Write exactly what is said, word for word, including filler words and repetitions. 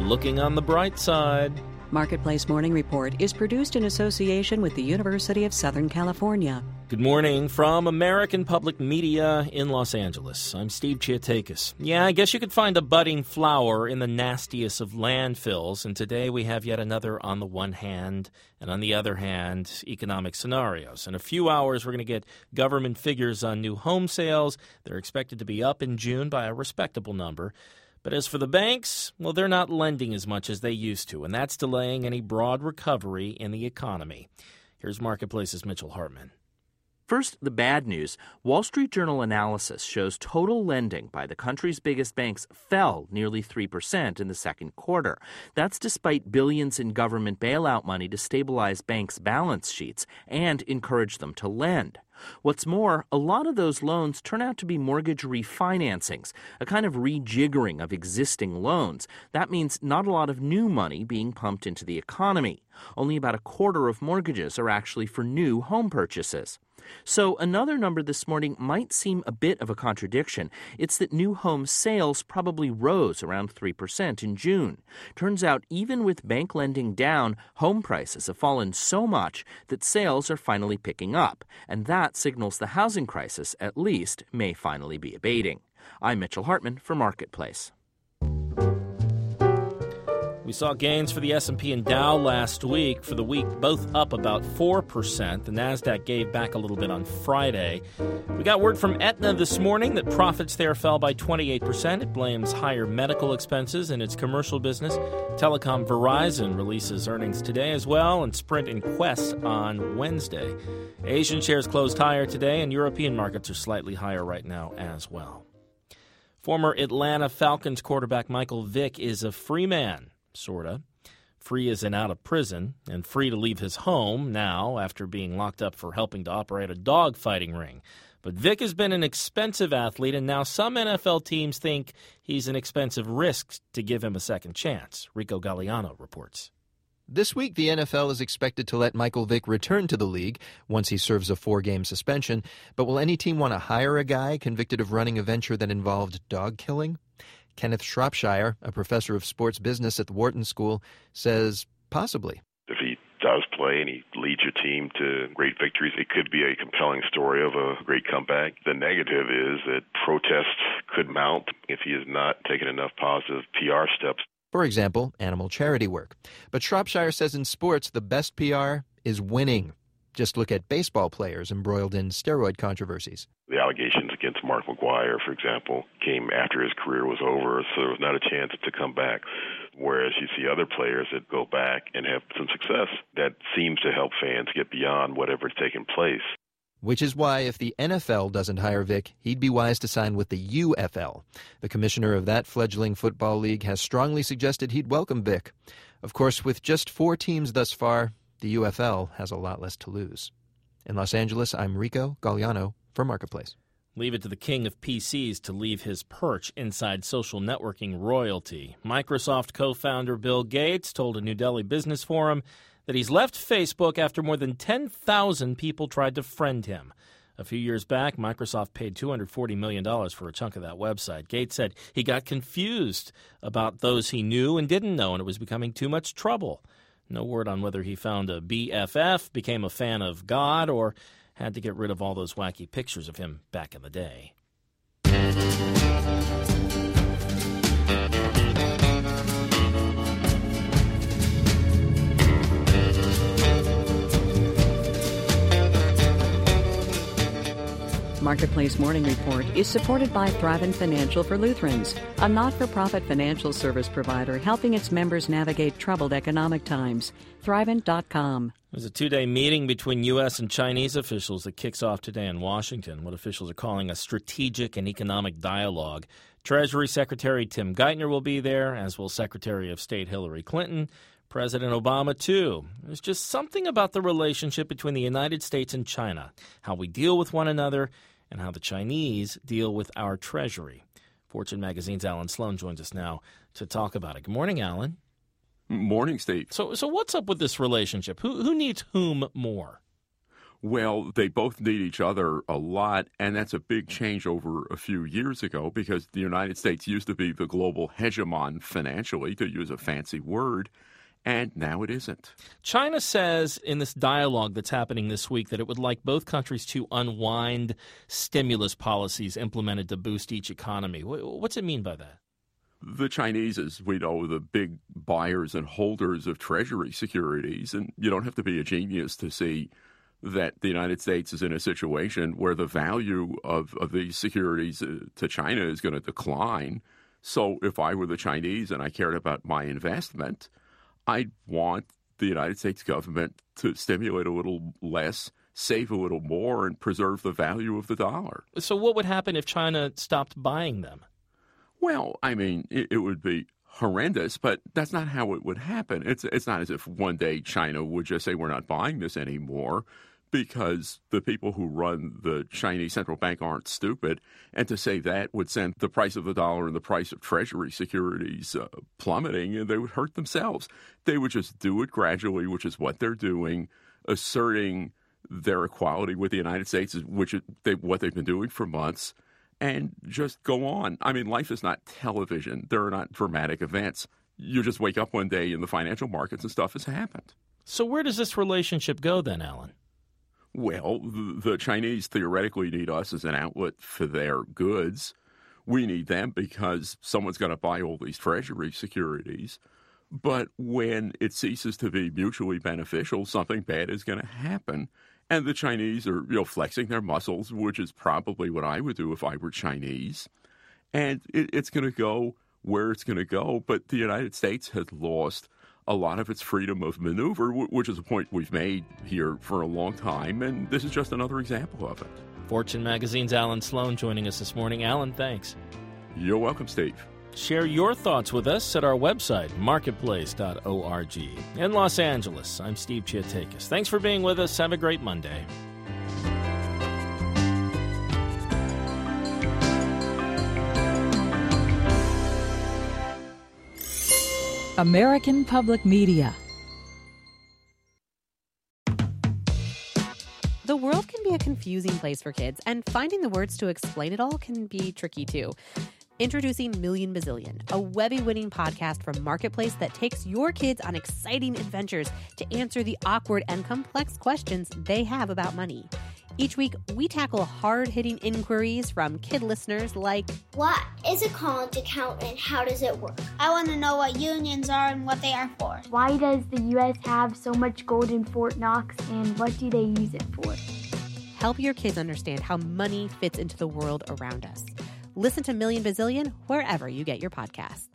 looking on the bright side. Marketplace Morning Report is produced in association with the University of Southern California. Good morning from American Public Media in Los Angeles. I'm Steve Chiatakis. Yeah, I guess you could find a budding flower in the nastiest of landfills, and today we have yet another on the one hand and on the other hand economic scenarios. In a few hours, we're going to get government figures on new home sales. They're expected to be up in June by a respectable number. But as for the banks, well, they're not lending as much as they used to, and that's delaying any broad recovery in the economy. Here's Marketplace's Mitchell Hartman. First, the bad news. Wall Street Journal analysis shows total lending by the country's biggest banks fell nearly three percent in the second quarter. That's despite billions in government bailout money to stabilize banks' balance sheets and encourage them to lend. What's more, a lot of those loans turn out to be mortgage refinancings, a kind of rejiggering of existing loans. That means not a lot of new money being pumped into the economy. Only about a quarter of mortgages are actually for new home purchases. So another number this morning might seem a bit of a contradiction. It's that new home sales probably rose around three percent in June. Turns out even with bank lending down, home prices have fallen so much that sales are finally picking up. And that signals the housing crisis, at least, may finally be abating. I'm Mitchell Hartman for Marketplace. We saw gains for the S and P and Dow last week. For the week, both up about four percent. The Nasdaq gave back a little bit on Friday. We got word from Aetna this morning that profits there fell by twenty-eight percent. It blames higher medical expenses in its commercial business. Telecom Verizon releases earnings today as well, and Sprint and Quest on Wednesday. Asian shares closed higher today, and European markets are slightly higher right now as well. Former Atlanta Falcons quarterback Michael Vick is a free man. Sorta. Free as in out of prison, and free to leave his home now after being locked up for helping to operate a dog fighting ring. But Vick has been an expensive athlete, and now some N F L teams think he's an expensive risk to give him a second chance. Rico Galliano reports. This week, the N F L is expected to let Michael Vick return to the league once he serves a four-game suspension. But will any team want to hire a guy convicted of running a venture that involved dog killing? Kenneth Shropshire, a professor of sports business at the Wharton School, says possibly. If he does play and he leads your team to great victories, it could be a compelling story of a great comeback. The negative is that protests could mount if he has not taken enough positive P R steps. For example, animal charity work. But Shropshire says in sports, the best P R is winning. Just look at baseball players embroiled in steroid controversies. The allegations against Mark McGwire, for example, came after his career was over, so there was not a chance to come back. Whereas you see other players that go back and have some success, that seems to help fans get beyond whatever's taken place. Which is why if the N F L doesn't hire Vick, he'd be wise to sign with the U F L. The commissioner of that fledgling football league has strongly suggested he'd welcome Vick. Of course, with just four teams thus far, the U F L has a lot less to lose. In Los Angeles, I'm Rico Galliano for Marketplace. Leave it to the king of P Cs to leave his perch inside social networking royalty. Microsoft co-founder Bill Gates told a New Delhi Business Forum that he's left Facebook after more than ten thousand people tried to friend him. A few years back, Microsoft paid two hundred forty million dollars for a chunk of that website. Gates said he got confused about those he knew and didn't know, and it was becoming too much trouble. No word on whether he found a B F F, became a fan of God, or had to get rid of all those wacky pictures of him back in the day. Marketplace Morning Report is supported by Thrivent Financial for Lutherans, a not-for-profit financial service provider helping its members navigate troubled economic times. Thrivent dot com. There's a two-day meeting between U S and Chinese officials that kicks off today in Washington, what officials are calling a strategic and economic dialogue. Treasury Secretary Tim Geithner will be there, as will Secretary of State Hillary Clinton. President Obama, too. There's just something about the relationship between the United States and China, how we deal with one another, and how the Chinese deal with our treasury. Fortune Magazine's Alan Sloan joins us now to talk about it. Good morning, Alan. Morning, Steve. So so what's up with this relationship? Who who needs whom more? Well, they both need each other a lot, and that's a big change over a few years ago because the United States used to be the global hegemon financially, to use a fancy word, and now it isn't. China says in this dialogue that's happening this week that it would like both countries to unwind stimulus policies implemented to boost each economy. What's it mean by that? The Chinese, as we know, the big buyers and holders of Treasury securities, and you don't have to be a genius to see that the United States is in a situation where the value of, of these securities to China is going to decline. So if I were the Chinese and I cared about my investment, I'd want the United States government to stimulate a little less, save a little more, and preserve the value of the dollar. So what would happen if China stopped buying them? Well, I mean, it, it would be horrendous, but that's not how it would happen. It's it's not as if one day China would just say, we're not buying this anymore, because the people who run the Chinese central bank aren't stupid. And to say that would send the price of the dollar and the price of Treasury securities uh, plummeting, and they would hurt themselves. They would just do it gradually, which is what they're doing, asserting their equality with the United States, which is they, what they've been doing for months, and just go on. I mean, life is not television. There are not dramatic events. You just wake up one day in the financial markets and stuff has happened. So where does this relationship go then, Alan? Well, the, the Chinese theoretically need us as an outlet for their goods. We need them because someone's going to buy all these Treasury securities. But when it ceases to be mutually beneficial, something bad is going to happen. And the Chinese are, you know, flexing their muscles, which is probably what I would do if I were Chinese. And it, it's going to go where it's going to go. But the United States has lost a lot of its freedom of maneuver, which is a point we've made here for a long time, and this is just another example of it. Fortune Magazine's Alan Sloan joining us this morning. Alan, thanks. You're welcome, Steve. Share your thoughts with us at our website, marketplace dot org. In Los Angeles, I'm Steve Chiatakis. Thanks for being with us. Have a great Monday. American Public Media. The world can be a confusing place for kids, and finding the words to explain it all can be tricky too. Introducing Million Bazillion, a Webby-winning podcast from Marketplace that takes your kids on exciting adventures to answer the awkward and complex questions they have about money. Each week, we tackle hard-hitting inquiries from kid listeners like, what is a college account and how does it work? I want to know what unions are and what they are for. Why does the U S have so much gold in Fort Knox and what do they use it for? Help your kids understand how money fits into the world around us. Listen to Million Bazillion wherever you get your podcasts.